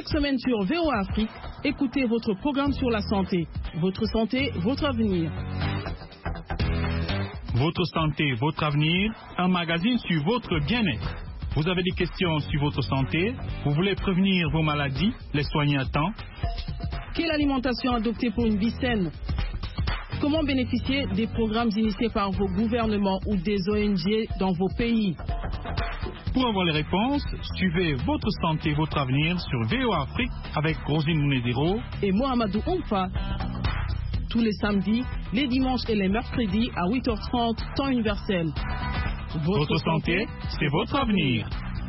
Chaque semaine sur VOA Afrique, écoutez votre programme sur la santé. Votre santé, votre avenir. Votre santé, votre avenir, un magazine sur votre bien-être. Vous avez des questions sur votre santé, vous voulez prévenir vos maladies, les soigner à temps. Quelle alimentation adopter pour une vie saine? Comment bénéficier des programmes initiés par vos gouvernements ou des ONG dans vos pays? Pour avoir les réponses, suivez Votre santé, votre avenir sur VOA Afrique avec Rosine Mounediro et Mohamedou Oumfa. Tous les samedis, les dimanches et les mercredis à 8h30, temps universel. Votre santé, c'est votre avenir.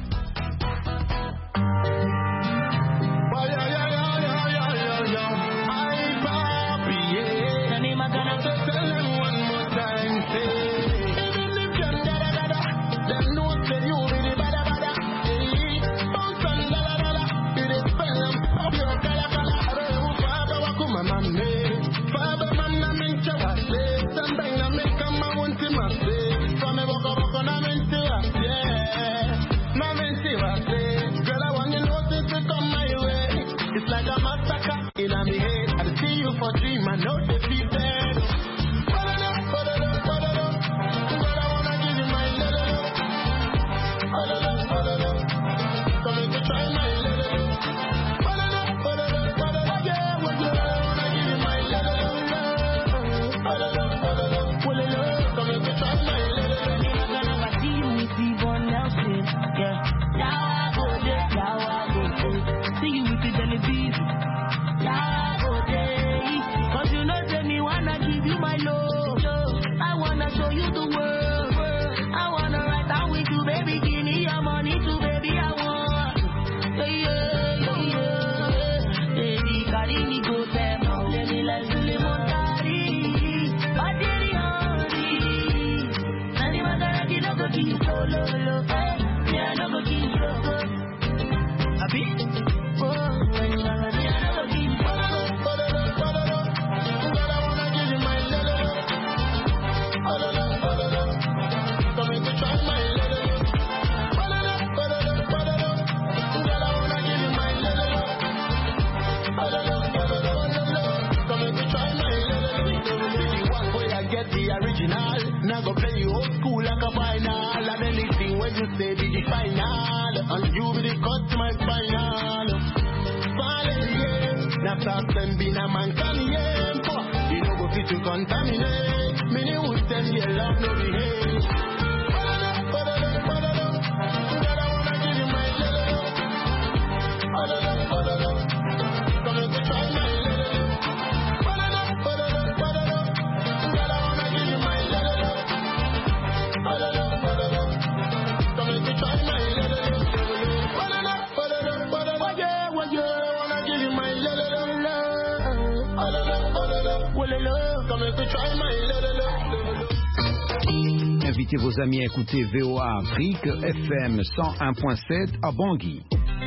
Invitez vos amis à écouter VOA Afrique FM 101.7 à Bangui.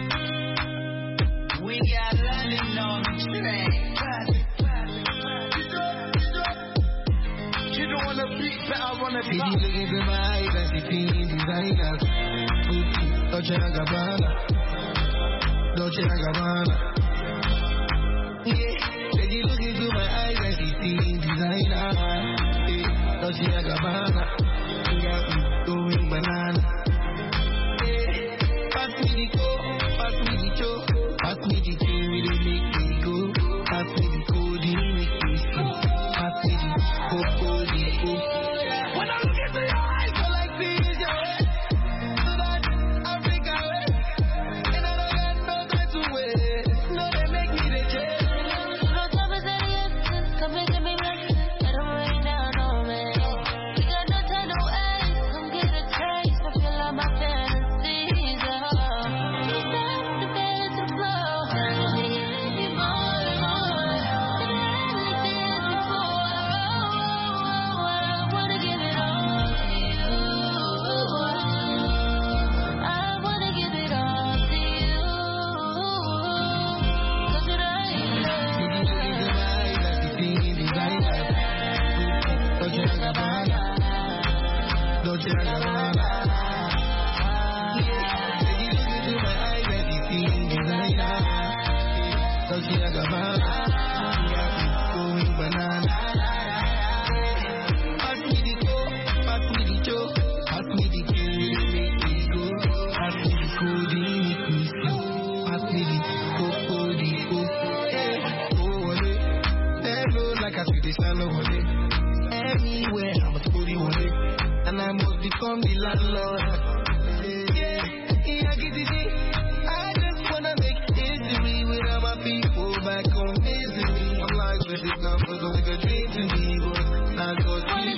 Going banana. Pass me the coke, pass me the choke, pass me the thing with the make me go. Pass me the codeine, make me sleep. Pass me the codeine. When I look into your eyes, I like this, yeah. So that Africa way, and I don't got no time to wait. No, they make me the change. No time is any essence, come and give me money. I don't rain down on me. We got no time to waste. Come get a taste, fulfill all my fantasies. anywhere. I'm a story one day, and I must become the landlord. Yeah, I get it. I just wanna make history with all my people back home. Misery. I'm like, with this number, don't make a dream to me, but not go to you.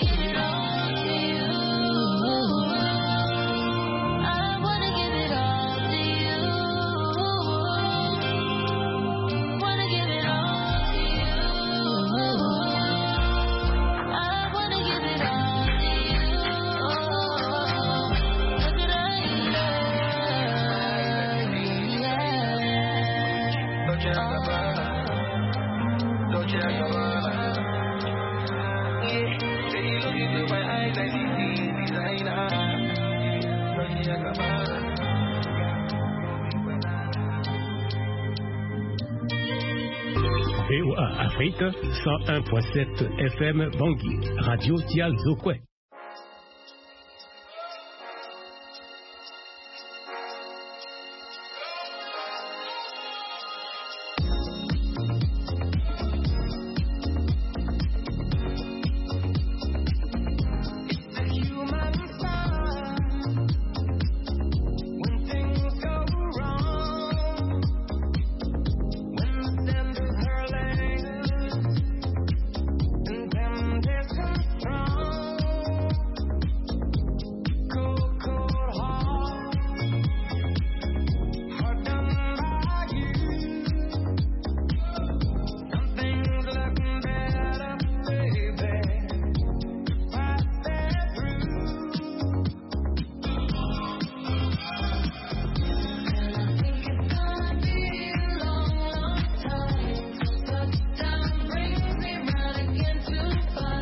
VOA Afrique, 101.7 FM Bangui, Radio Tial Zokwe.